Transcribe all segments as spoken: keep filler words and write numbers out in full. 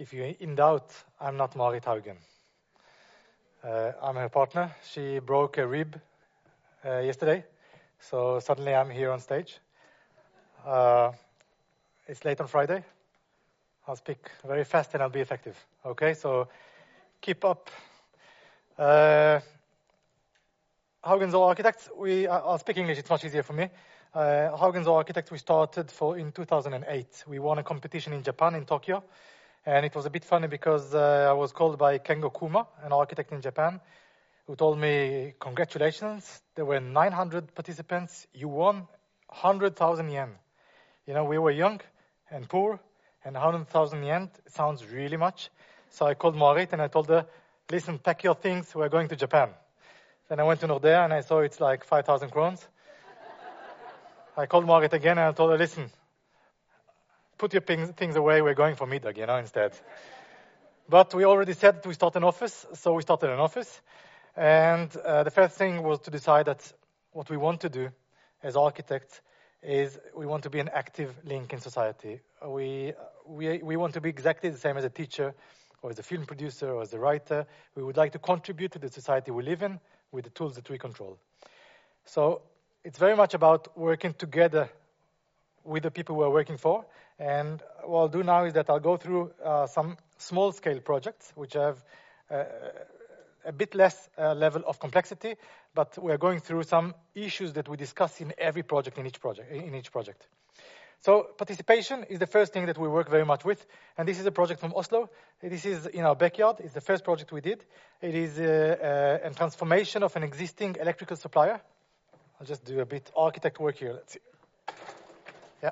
If you're in doubt, I'm not Marit Haugen. Uh, I'm her partner. She broke a rib uh, yesterday, so suddenly I'm here on stage. Uh, it's late on Friday. I'll speak very fast and I'll be effective. Okay, so keep up. Uh, Haugen Zoll Architects, we, I'll speak English, it's much easier for me. Uh, Haugen Zoll Architects, we started for in two thousand eight. We won a competition in Japan, in Tokyo. And it was a bit funny because uh, I was called by Kengo Kuma, an architect in Japan, who told me, congratulations, there were nine hundred participants, you won one hundred thousand yen. You know, we were young and poor, and one hundred thousand yen sounds really much. So I called Marit and I told her, listen, pack your things, we're going to Japan. Then I went to Nordea and I saw it's like five thousand crowns. I called Marit again and I told her, listen, put your things away, we're going for Midag, you know, instead. But we already said that we start an office, so we started an office. And uh, the first thing was to decide that what we want to do as architects is we want to be an active link in society. We, we, we want to be exactly the same as a teacher or as a film producer or as a writer. We would like to contribute to the society we live in with the tools that we control. So it's very much about working together with the people we're working for. And what I'll do now is that I'll go through uh, some small-scale projects, which have uh, a bit less uh, level of complexity, but we're going through some issues that we discuss in every project, in each project. In each project. So participation is the first thing that we work very much with, and this is a project from Oslo. This is in our backyard. It's the first project we did. It is uh, uh, a transformation of an existing electrical supplier. I'll just do a bit architect work here. Let's see. Yeah.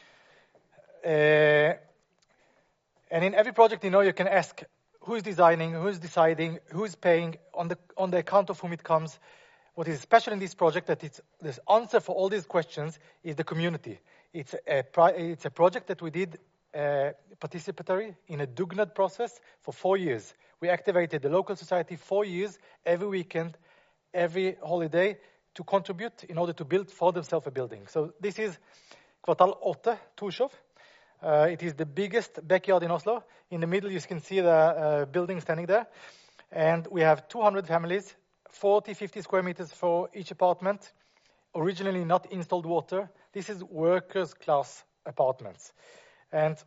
Uh, and in every project, you know, you can ask who's designing, who's deciding, who's paying, on the on the account of whom it comes. What is special in this project that it's the answer for all these questions is the community. It's a it's a project that we did uh, participatory in a Dugnad process for four years. We activated the local society four years, every weekend, every holiday, to contribute in order to build for themselves a building. So this is Kvartal åtte, Torshov. Uh, it is the biggest backyard in Oslo. In the middle, you can see the uh, building standing there. And we have two hundred families, forty, fifty square meters for each apartment. Originally not installed water. This is workers' class apartments. And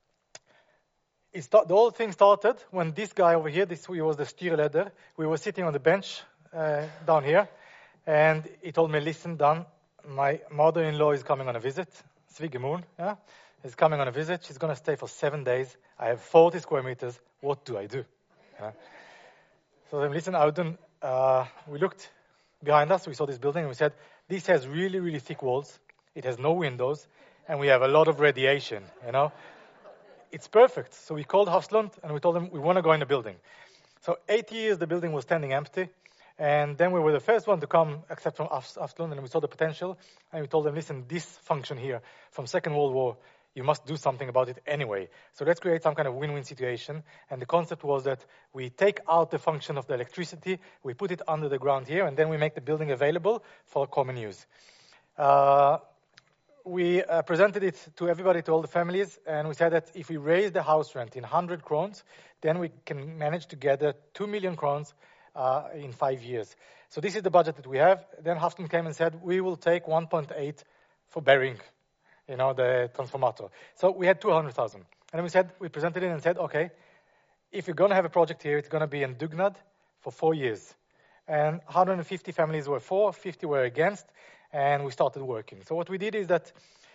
it start, the whole thing started when this guy over here, this was the styreleder, we were sitting on the bench uh, down here. And he told me, listen, Dan, my mother-in-law is coming on a visit. Svigermoren, yeah, is coming on a visit. She's going to stay for seven days. I have forty square meters. What do I do? Yeah. So then, listen, Audun, uh, we looked behind us. We saw this building, and we said, this has really, really thick walls. It has no windows, and we have a lot of radiation, you know. It's perfect. So we called Hafslund, and we told them we want to go in the building. So eight years, the building was standing empty. And then we were the first one to come, except from Hafslund, and we saw the potential. And we told them, listen, this function here from Second World War, you must do something about it anyway. So let's create some kind of win-win situation. And the concept was that we take out the function of the electricity, we put it under the ground here, and then we make the building available for common use. Uh, we uh, presented it to everybody, to all the families, and we said that if we raise the house rent in one hundred crowns, then we can manage to gather two million crowns uh, in five years. So this is the budget that we have. Then Hafslund came and said, we will take one point eight for burying, you know, the transformator. So we had two hundred thousand. And then we said, we presented it and said, okay, if you're going to have a project here, it's going to be in Dugnad for four years. And one hundred fifty families were for, fifty were against, and we started working. So what we did is that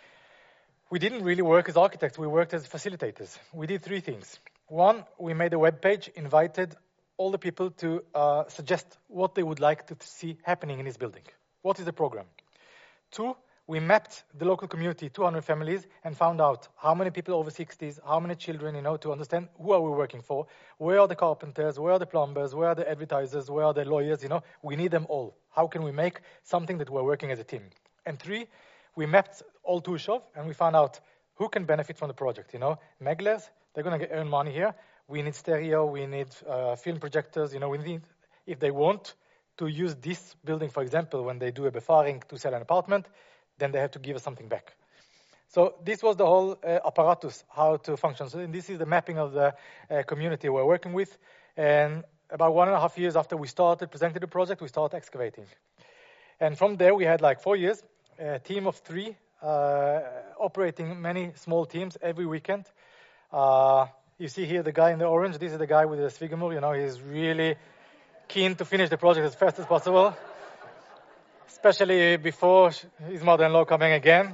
we didn't really work as architects, we worked as facilitators. We did three things. One, we made a web page, invited all the people to uh, suggest what they would like to see happening in this building. What is the program? Two, we mapped the local community, two hundred families, and found out how many people over sixties, how many children, you know, to understand who are we working for, where are the carpenters, where are the plumbers, where are the advertisers, where are the lawyers, you know, we need them all. How can we make something that we're working as a team? And three, we mapped all Torshov, and we found out who can benefit from the project, you know. Meglers, they're going to earn money here. We need stereo, we need uh, film projectors, you know, we need, if they want to use this building, for example, when they do a befaring to sell an apartment, then they have to give us something back. So this was the whole uh, apparatus, how to function. So this is the mapping of the uh, community we're working with. And about one and a half years after we started presenting the project, we started excavating. And from there, we had like four years, a team of three, uh, operating many small teams every weekend. Uh, you see here the guy in the orange. This is the guy with the Svigamur. You know, he's really keen to finish the project as fast as possible, especially before his mother-in-law coming again.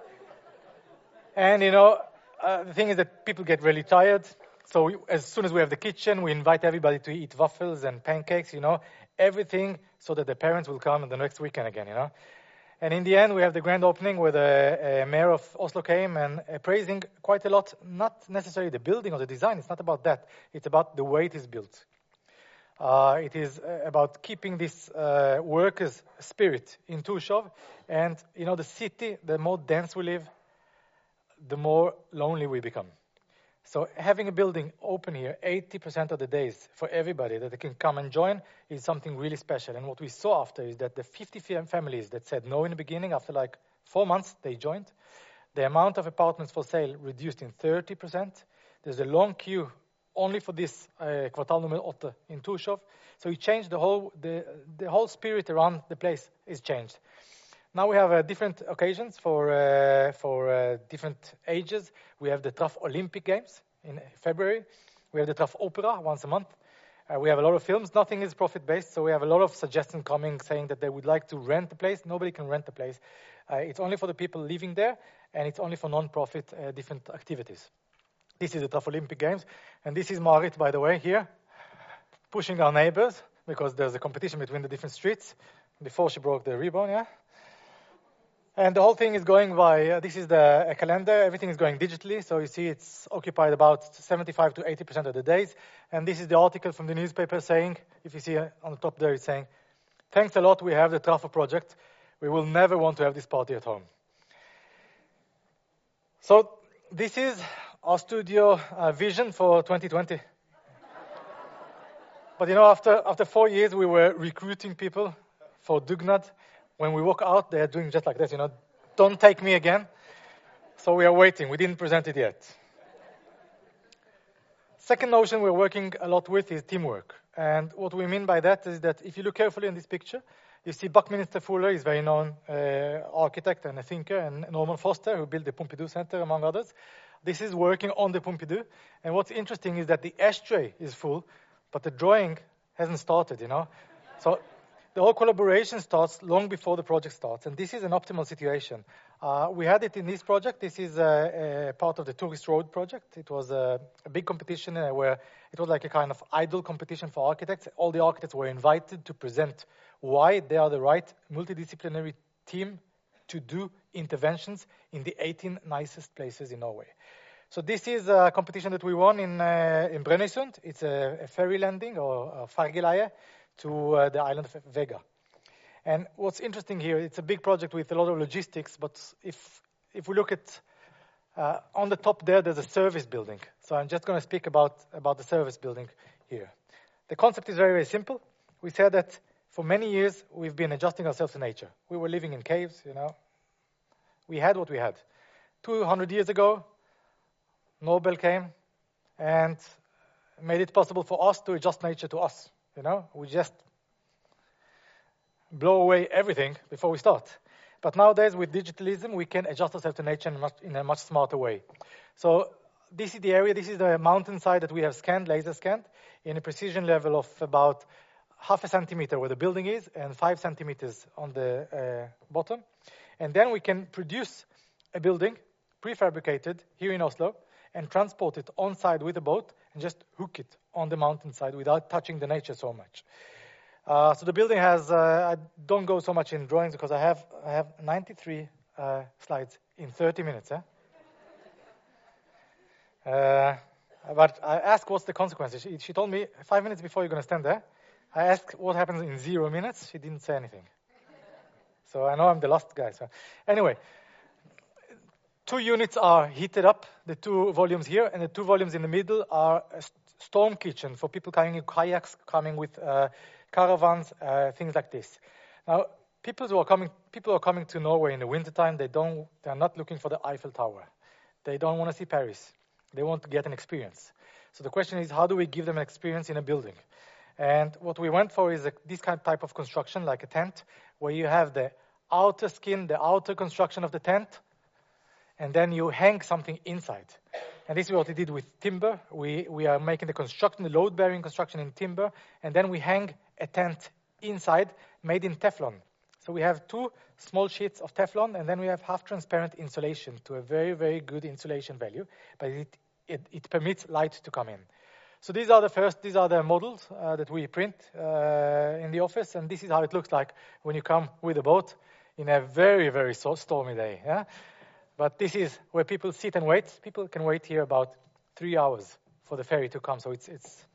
And, you know, uh, the thing is that people get really tired. So we, as soon as we have the kitchen, we invite everybody to eat waffles and pancakes, you know, everything so that the parents will come the next weekend again, you know. And in the end, we have the grand opening where the uh, mayor of Oslo came and uh, praising quite a lot, not necessarily the building or the design. It's not about that. It's about the way it is built. Uh, it is uh, about keeping this uh, workers' spirit in Torshov. And, you know, the city, the more dense we live, the more lonely we become. So having a building open here eighty percent of the days for everybody that they can come and join is something really special. And what we saw after is that the fifty families that said no in the beginning, after like four months, they joined. The amount of apartments for sale reduced in thirty percent. There's a long queue only for this uh, Kvartal nummer eight in Torshov. So it changed the whole, the, the whole spirit around the place is changed. Now we have uh, different occasions for uh, for uh, different ages. We have the Traff Olympic Games in February. We have the Traff Opera once a month. Uh, we have a lot of films. Nothing is profit-based, so we have a lot of suggestions coming saying that they would like to rent the place. Nobody can rent the place. Uh, it's only for the people living there, and it's only for non-profit uh, different activities. This is the Traff Olympic Games, and this is Marit, by the way, here, pushing our neighbors, because there's a competition between the different streets, before she broke the ribbon, yeah? And the whole thing is going by, uh, this is the a calendar, everything is going digitally, so you see it's occupied about seventy-five to eighty percent of the days. And this is the article from the newspaper saying, if you see uh, on the top there, it's saying, thanks a lot, we have the Traffo project. We will never want to have this party at home. So this is our studio uh, vision for twenty twenty. But you know, after, after four years, we were recruiting people for Dugnad. When we walk out, they're doing just like this, you know, don't take me again. So we are waiting. We didn't present it yet. Second notion we're working a lot with is teamwork. And what we mean by that is that if you look carefully in this picture, you see Buckminster Fuller is very known uh, architect and a thinker, and Norman Foster, who built the Pompidou Center, among others. This is working on the Pompidou. And what's interesting is that the ashtray is full, but the drawing hasn't started, you know. So the whole collaboration starts long before the project starts, and this is an optimal situation. Uh, we had it in this project. This is a, a part of the Tourist Road project. It was a, a big competition uh, where it was like a kind of idol competition for architects. All the architects were invited to present why they are the right multidisciplinary team to do interventions in the eighteen nicest places in Norway. So this is a competition that we won in, uh, in Brønnøysund. It's a, a ferry landing or a fergeleie to uh, the island of Vega. And what's interesting here, it's a big project with a lot of logistics, but if if we look at, uh, on the top there, there's a service building. So I'm just going to speak about, about the service building here. The concept is very, very simple. We said that for many years, we've been adjusting ourselves to nature. We were living in caves, you know. We had what we had. two hundred years ago, Nobel came and made it possible for us to adjust nature to us. You know, we just blow away everything before we start. But nowadays, with digitalism, we can adjust ourselves to nature in, much, in a much smarter way. So this is the area, this is the mountainside that we have scanned, laser scanned, in a precision level of about half a centimeter where the building is and five centimeters on the uh, bottom. And then we can produce a building, prefabricated, here in Oslo, and transport it on-site with a boat and just hook it on the mountainside without touching the nature so much. Uh, so the building has, uh, I don't go so much in drawings because I have I have ninety-three uh, slides in thirty minutes. Eh? Uh, but I asked what's the consequences. She, she told me five minutes before you're going to stand there. I asked what happens in zero minutes. She didn't say anything. So I know I'm the last guy. So anyway, two units are heated up, the two volumes here, and the two volumes in the middle are a storm kitchen for people coming in kayaks, coming with uh, caravans, uh, things like this. Now, people who are coming, people who are coming to Norway in the wintertime, they don't, they are not looking for the Eiffel Tower. They don't want to see Paris. They want to get an experience. So the question is, how do we give them an experience in a building? And what we went for is a, this kind of type of construction, like a tent, where you have the outer skin, the outer construction of the tent, and then you hang something inside. And this is what we did with timber. We, we are making the construction, the load-bearing construction in timber, and then we hang a tent inside made in Teflon. So we have two small sheets of Teflon, and then we have half-transparent insulation to a very, very good insulation value, but it, it, it permits light to come in. So these are the first, these are the models uh, that we print uh, in the office, and this is how it looks like when you come with a boat in a very, very so stormy day. Yeah? But this is where people sit and wait. People can wait here about three hours for the ferry to come. So it's, it's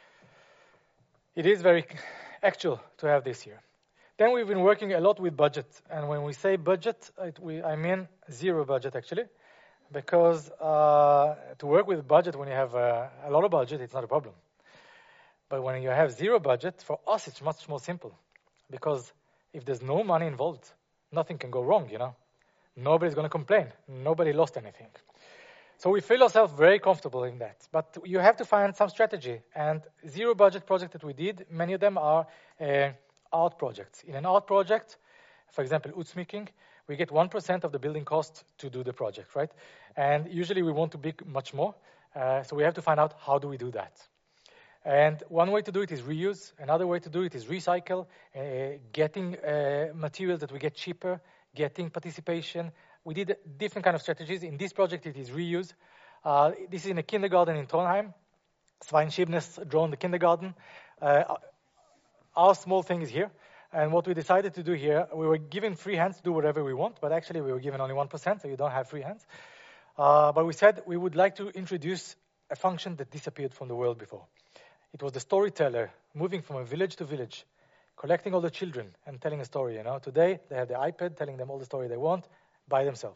it is very actual to have this here. Then we've been working a lot with budget. And when we say budget, it, we, I mean zero budget, actually. Because uh, to work with budget when you have uh, a lot of budget, it's not a problem. But when you have zero budget, for us, it's much more simple. Because if there's no money involved, nothing can go wrong, you know. Nobody's going to complain. Nobody lost anything. So we feel ourselves very comfortable in that. But you have to find some strategy. And zero budget projects that we did, many of them are uh, art projects. In an art project, for example, utsmyking, we get one percent of the building cost to do the project, right? And usually we want to be much more. Uh, so we have to find out how do we do that. And one way to do it is reuse. Another way to do it is recycle, uh, getting uh, materials that we get cheaper, getting participation. We did different kind of strategies. In this project, it is reuse. Uh, this is in a kindergarten in Trondheim. Svein Skibnes drawn the kindergarten. Uh, our small thing is here. And what we decided to do here, we were given free hands to do whatever we want, but actually we were given only one percent, so you don't have free hands. Uh, but we said we would like to introduce a function that disappeared from the world before. It was the storyteller moving from a village to village, collecting all the children and telling a story. You know, today they have the iPad telling them all the story they want by themselves.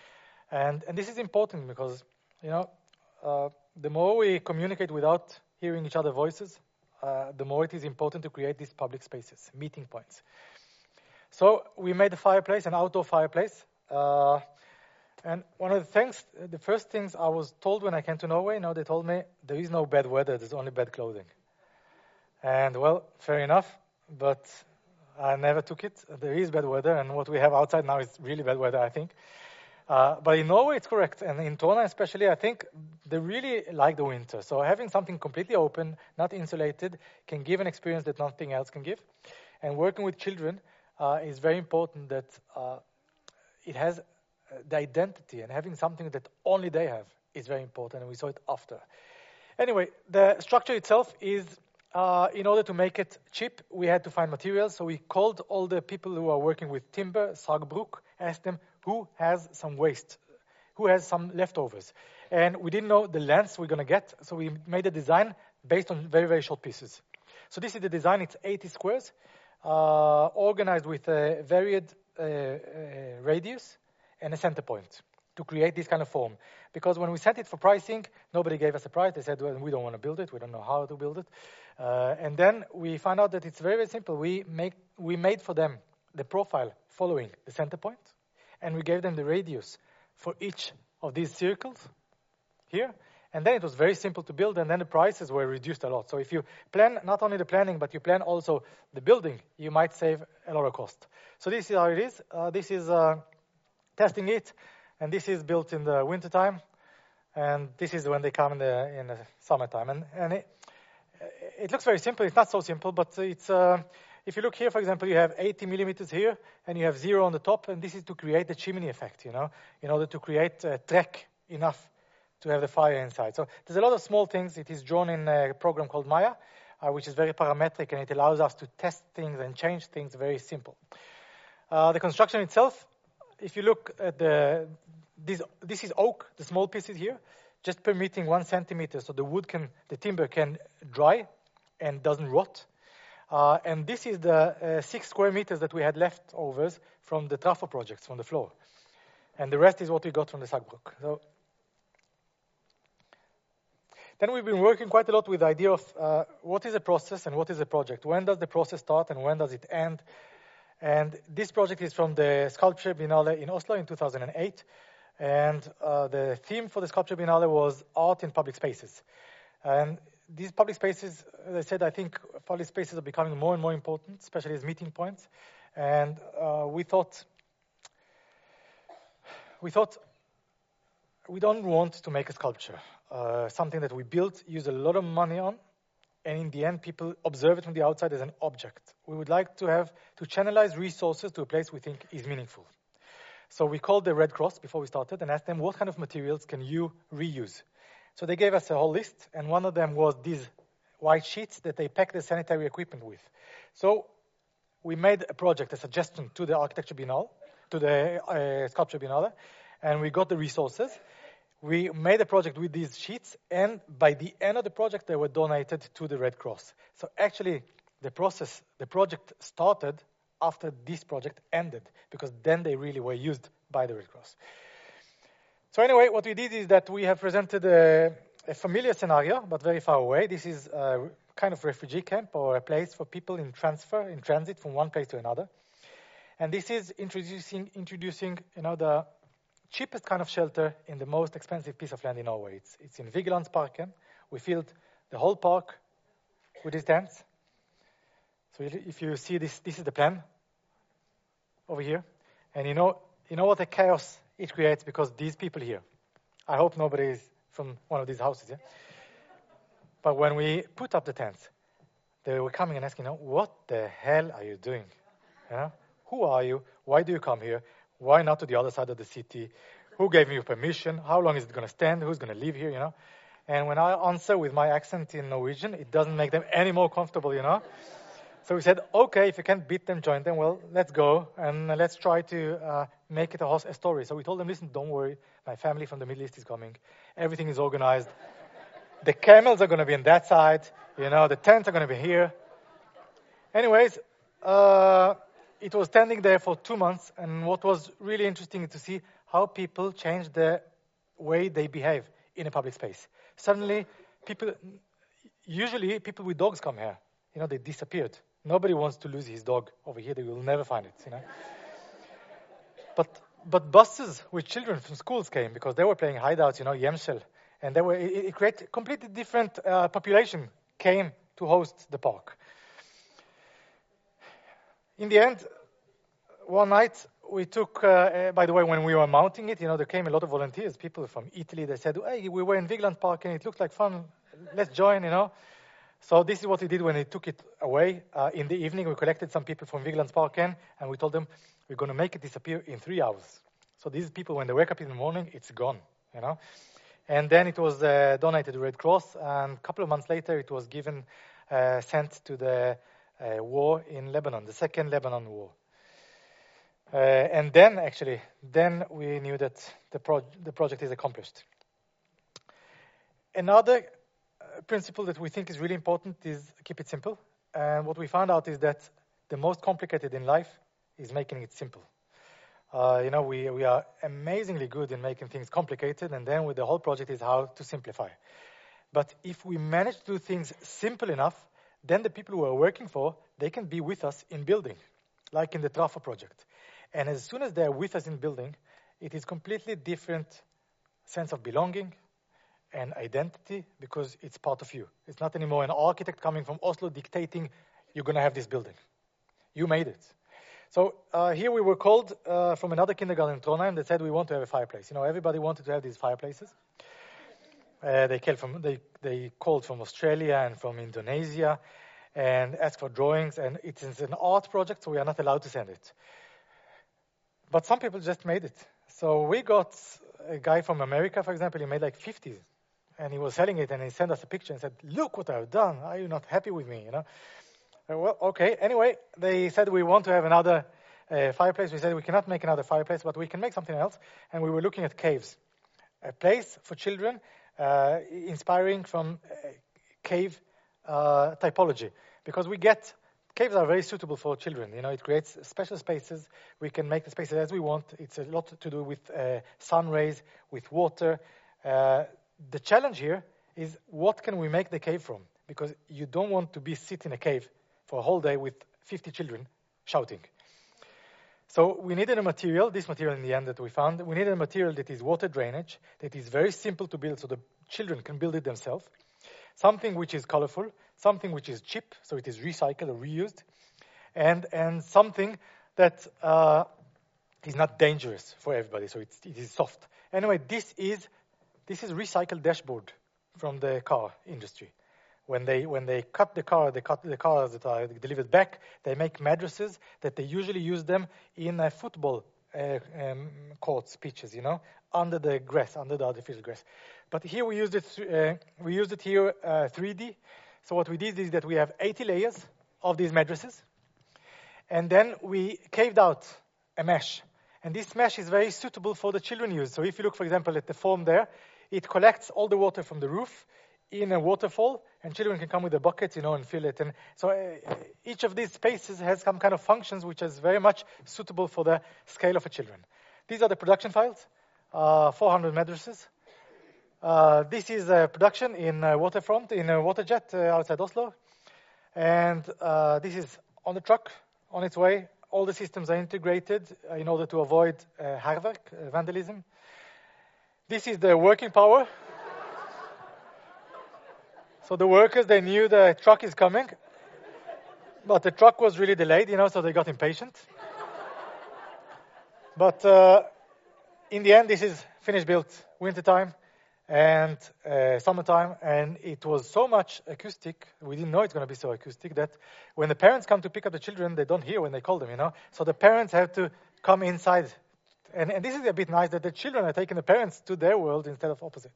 And and this is important because, you know, uh, the more we communicate without hearing each other's voices, uh, the more it is important to create these public spaces, meeting points. So we made a fireplace, an outdoor fireplace. Uh, and one of the things, the first things I was told when I came to Norway, you know, they told me there is no bad weather, there's only bad clothing. And well, fair enough. But I never took it. There is bad weather, and what we have outside now is really bad weather, I think. Uh, but in Norway, it's correct. And in Trondheim especially, I think they really like the winter. So having something completely open, not insulated, can give an experience that nothing else can give. And working with children uh, is very important that uh, it has the identity, and having something that only they have is very important, and we saw it after. Anyway, the structure itself is... Uh, in order to make it cheap, we had to find materials. So we called all the people who are working with timber, Sagbruk, asked them who has some waste, who has some leftovers. And we didn't know the lengths we're going to get, so we made a design based on very, very short pieces. So this is the design. It's eighty squares, uh, organized with a varied uh, uh, radius and a center point to create this kind of form. Because when we sent it for pricing, nobody gave us a price. They said, well, we don't want to build it. We don't know how to build it. Uh, and then we found out that it's very, very simple. We make we made for them the profile following the center point, and we gave them the radius for each of these circles here. And then it was very simple to build, and then the prices were reduced a lot. So if you plan not only the planning, but you plan also the building, you might save a lot of cost. So this is how it is. Uh, this is uh, testing it, and this is built in the wintertime, and this is when they come in the in the summertime. And and it, it looks very simple. It's not so simple, but it's. Uh, if you look here, for example, you have eighty millimeters here, and you have zero on the top, and this is to create the chimney effect, you know, in order to create a track enough to have the fire inside. So there's a lot of small things. It is drawn in a program called Maya, uh, which is very parametric, and it allows us to test things and change things very simple. Uh, the construction itself, if you look at the, this, this is oak, the small pieces here, just permitting one centimeter, so the wood can, the timber can dry and doesn't rot. Uh, and this is the uh, six square meters that we had leftovers from the Trafo projects, from the floor. And the rest is what we got from the Sagbruk. So then we've been working quite a lot with the idea of uh, what is a process and what is a project. When does the process start and when does it end? And this project is from the Sculpture Biennale in Oslo in two thousand eight. And uh, the theme for the Sculpture Biennale was art in public spaces. And these public spaces, as I said, I think public spaces are becoming more and more important, especially as meeting points. And uh, we thought, we thought, we don't want to make a sculpture, uh, something that we built, use a lot of money on, and in the end, people observe it from the outside as an object. We would like to have to channelize resources to a place we think is meaningful. So we called the Red Cross before we started and asked them, what kind of materials can you reuse? So they gave us a whole list, and one of them was these white sheets that they pack the sanitary equipment with. So we made a project, a suggestion to the Architecture Biennale, to the uh, Sculpture Biennale, and we got the resources. We made a project with these sheets, and by the end of the project, they were donated to the Red Cross. So actually, the process, the project started after this project ended, because then they really were used by the Red Cross. So anyway, what we did is that we have presented a, a familiar scenario, but very far away. This is a kind of refugee camp or a place for people in transfer, in transit from one place to another. And this is introducing, introducing, you know, the cheapest kind of shelter in the most expensive piece of land in Norway. It's, it's in Vigelandsparken. We filled the whole park with these tents. So if you see this, this is the plan over here. And you know, you know what a chaos it creates because these people here. I hope nobody is from one of these houses, yeah? But when we put up the tents, they were coming and asking, you know, what the hell are you doing? Yeah? Who are you? Why do you come here? Why not to the other side of the city? Who gave you permission? How long is it going to stand? Who's going to live here, you know? And when I answer with my accent in Norwegian, it doesn't make them any more comfortable, you know? So we said, okay, if you can't beat them, join them. Well, let's go, and let's try to uh, make it a, a story. So we told them, listen, don't worry. My family from the Middle East is coming. Everything is organized. The camels are going to be on that side. You know, the tents are going to be here. Anyways, uh, it was standing there for two months, and what was really interesting to see how people change the way they behave in a public space. Suddenly, people, usually people with dogs come here. You know, they disappeared. Nobody wants to lose his dog over here. They will never find it, you know. But but buses with children from schools came because they were playing hideouts, you know, Yemshel. And they were, it, it created a completely different uh, population came to host the park. In the end, one night we took, uh, uh, by the way, when we were mounting it, you know, there came a lot of volunteers, people from Italy. They said, hey, we were in Vigelandsparken and it looked like fun. Let's join, you know. So this is what we did when we took it away. Uh, in the evening, we collected some people from Vigelandsparken, and we told them, we're going to make it disappear in three hours. So these people, when they wake up in the morning, it's gone, you know. And then it was uh, donated to Red Cross, and a couple of months later, it was given, uh, sent to the uh, war in Lebanon, the second Lebanon war. Uh, and then, actually, then we knew that the, pro- the project is accomplished. Another principle that we think is really important is keep it simple. And what we found out is that the most complicated in life is making it simple. Uh, you know, we, we are amazingly good in making things complicated, and then with the whole project is how to simplify. But if we manage to do things simple enough, then the people who are working for, they can be with us in building, like in the Trafo project. And as soon as they're with us in building, it is completely different sense of belonging and identity because it's part of you. It's not anymore an architect coming from Oslo dictating, you're going to have this building. You made it. So uh, here we were called uh, from another kindergarten in Trondheim that said we want to have a fireplace. You know, everybody wanted to have these fireplaces. Uh, they, came from, they, they called from Australia and from Indonesia and asked for drawings. And it is an art project, so we are not allowed to send it. But some people just made it. So we got a guy from America, for example, he made like fifty. And he was selling it, and he sent us a picture and said, look what I've done. Are you not happy with me, you know? Well, okay. Anyway, they said we want to have another uh, fireplace. We said we cannot make another fireplace, but we can make something else. And we were looking at caves, a place for children, uh, inspiring from uh, cave uh, typology. Because we get, caves are very suitable for children. You know, it creates special spaces. We can make the spaces as we want. It's a lot to do with uh, sun rays, with water. Uh, the challenge here is what can we make the cave from? Because you don't want to be sit in a cave for a whole day with fifty children shouting. So we needed a material, this material in the end that we found, we needed a material that is water drainage, that is very simple to build so the children can build it themselves, something which is colorful, something which is cheap, so it is recycled or reused, and, and something that uh, is not dangerous for everybody, so it's, it is soft. Anyway, this is, this is recycled dashboard from the car industry. When they when they cut the car, they cut the cars that are delivered back. They make mattresses that they usually use them in uh, football uh, um, courts, pitches, you know, under the grass, under the artificial grass. But here we used it. Uh, we used it here uh, three D. So what we did is that we have eighty layers of these mattresses, and then we caved out a mesh. And this mesh is very suitable for the children use. So if you look, for example, at the foam there, it collects all the water from the roof in a waterfall, and children can come with a bucket, you know, and fill it. And so uh, each of these spaces has some kind of functions which is very much suitable for the scale of a children. These are the production files, uh, four hundred mattresses. Uh, this is a production in a waterfront, in a waterjet uh, outside Oslo. And uh, this is on the truck, on its way. All the systems are integrated uh, in order to avoid uh, hærverk, uh, vandalism. This is the working power. So the workers, they knew the truck is coming, but the truck was really delayed, you know, so they got impatient. But uh, in the end, this is finished built wintertime and uh, summertime, and it was so much acoustic, we didn't know it's going to be so acoustic, that when the parents come to pick up the children, they don't hear when they call them, you know. So the parents have to come inside. And, and this is a bit nice, that the children are taking the parents to their world instead of opposite.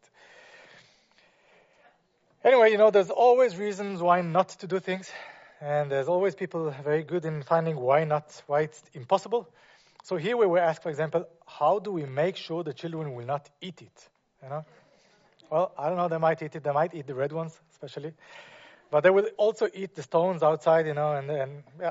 Anyway, you know, there's always reasons why not to do things, and there's always people very good in finding why not, why it's impossible. So here we were asked, for example, how do we make sure the children will not eat it? You know, well, I don't know, they might eat it, they might eat the red ones, especially, but they will also eat the stones outside, you know, and, and yeah.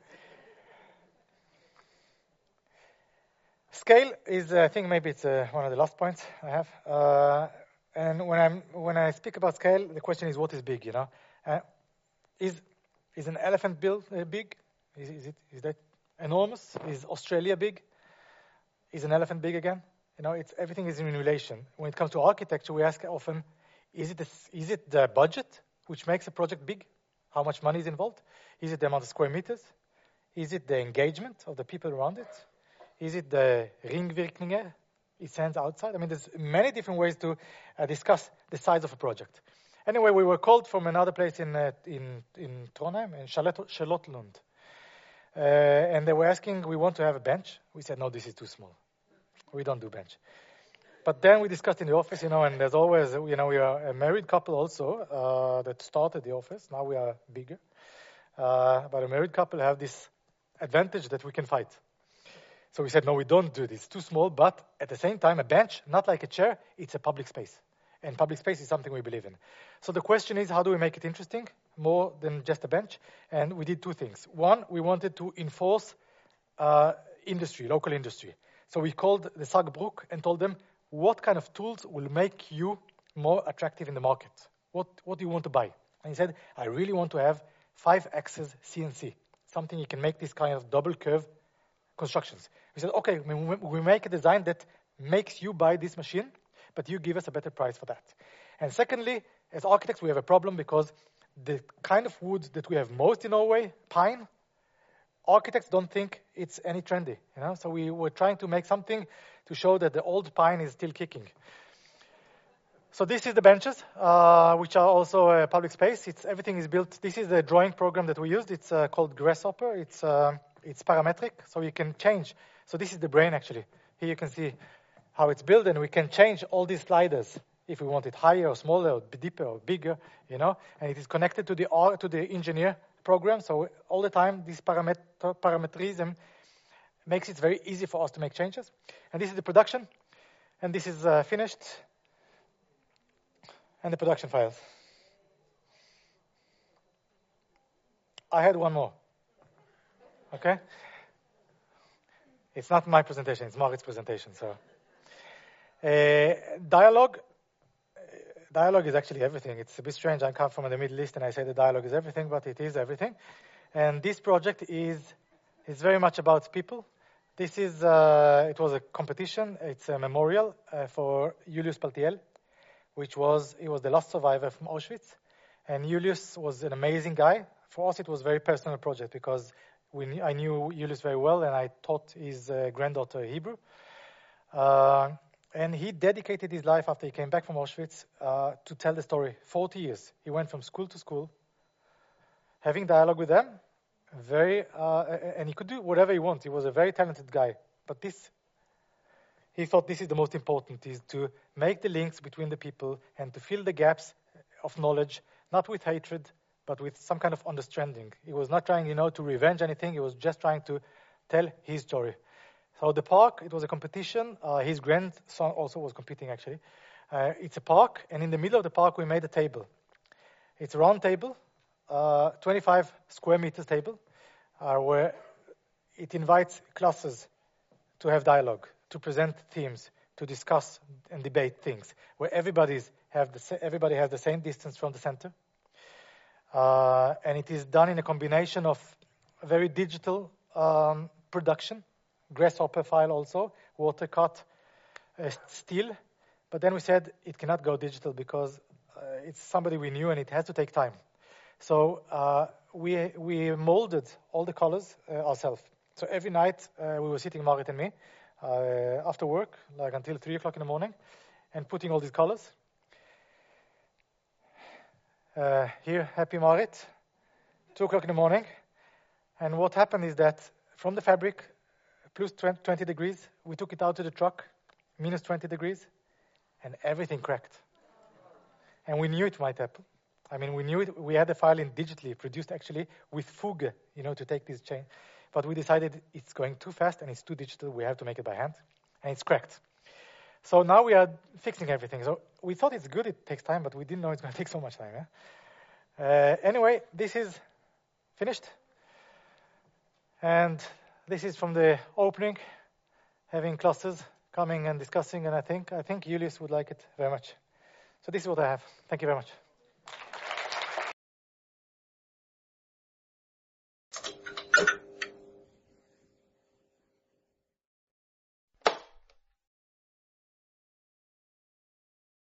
Scale is, uh, I think maybe it's uh, one of the last points I have. Uh, And when I'm when I speak about scale, the question is, what is big? You know, uh, is is an elephant build uh, big? Is, is it is that enormous? Is Australia big? Is an elephant big again? You know, it's everything is in relation. When it comes to architecture, we ask often, is it the, is it the budget which makes a project big? How much money is involved? Is it the amount of square meters? Is it the engagement of the people around it? Is it the ringvirkninger? It sends outside. I mean, there's many different ways to uh, discuss the size of a project. Anyway, we were called from another place in uh, in in Trondheim, in Charlottenlund, uh, and they were asking, we want to have a bench. We said, no, this is too small. We don't do bench. But then we discussed in the office, you know, and there's always, you know, we are a married couple also uh, that started the office. Now we are bigger. Uh, but a married couple have this advantage that we can fight. So we said, no, we don't do this. It's too small, but at the same time, a bench, not like a chair, it's a public space. And public space is something we believe in. So the question is, how do we make it interesting, more than just a bench? And we did two things. One, we wanted to enforce uh, industry, local industry. So we called the Sagbruk and told them, what kind of tools will make you more attractive in the market? What, what do you want to buy? And he said, I really want to have five-axis C N C, something you can make this kind of double curve constructions. We said, okay, we make a design that makes you buy this machine, but you give us a better price for that. And secondly, as architects, we have a problem because the kind of wood that we have most in Norway, pine, architects don't think it's any trendy, you know. So we were trying to make something to show that the old pine is still kicking. So this is the benches, uh, which are also a public space. It's everything is built. This is the drawing program that we used. It's uh, called Grasshopper. It's uh, it's parametric, so you can change. So this is the brain actually. Here you can see how it's built, and we can change all these sliders if we want it higher or smaller or deeper or bigger, you know. And it is connected to the to the engineer program. So all the time, this paramet parametrism makes it very easy for us to make changes. And this is the production, and this is uh, finished. And the production files. I had one more. Okay? It's not my presentation, it's Marit's presentation. So, uh, dialogue. Dialogue is actually everything. It's a bit strange. I come from the Middle East and I say the dialogue is everything, but it is everything. And this project is, is very much about people. This is, uh, it was a competition. It's a memorial uh, for Julius Paltiel, which was, he was the last survivor from Auschwitz. And Julius was an amazing guy. For us, it was a very personal project because we knew, I knew Julius very well, and I taught his uh, granddaughter Hebrew. Uh, and he dedicated his life after he came back from Auschwitz uh, to tell the story. forty years. He went from school to school, having dialogue with them. Very, uh, and he could do whatever he wanted. He was a very talented guy. But this, he thought this is the most important, is to make the links between the people and to fill the gaps of knowledge, not with hatred, but with some kind of understanding. He was not trying, you know, to revenge anything. He was just trying to tell his story. So the park, it was a competition. Uh, his grandson also was competing, actually. Uh, it's a park, and in the middle of the park, we made a table. It's a round table. Uh, twenty-five square meters table, uh, where it invites classes to have dialogue, to present themes, to discuss and debate things, where everybody's have the sa- everybody has the same distance from the center. Uh, and it is done in a combination of very digital um, production, grasshopper file also, water cut, uh, still. But then we said it cannot go digital because uh, it's somebody we knew and it has to take time. So uh, we we molded all the colors uh, ourselves. So every night uh, we were sitting, Marit and me, uh, after work, like until three o'clock in the morning, and putting all these colors. Uh, here, happy Marit, two o'clock in the morning. And what happened is that from the fabric, plus twenty degrees, we took it out to the truck, minus twenty degrees, and everything cracked. And we knew it might happen. I mean, we knew it. We had the file in digitally produced, actually, with Fuge, you know, to take this chain. But we decided it's going too fast and it's too digital. We have to make it by hand. And it's cracked. So now we are fixing everything. So we thought it's good. It takes time, but we didn't know it's going to take so much time. Yeah? Uh, anyway, this is finished. And this is from the opening, having clusters coming and discussing. And I think, I think Julius would like it very much. So this is what I have. Thank you very much.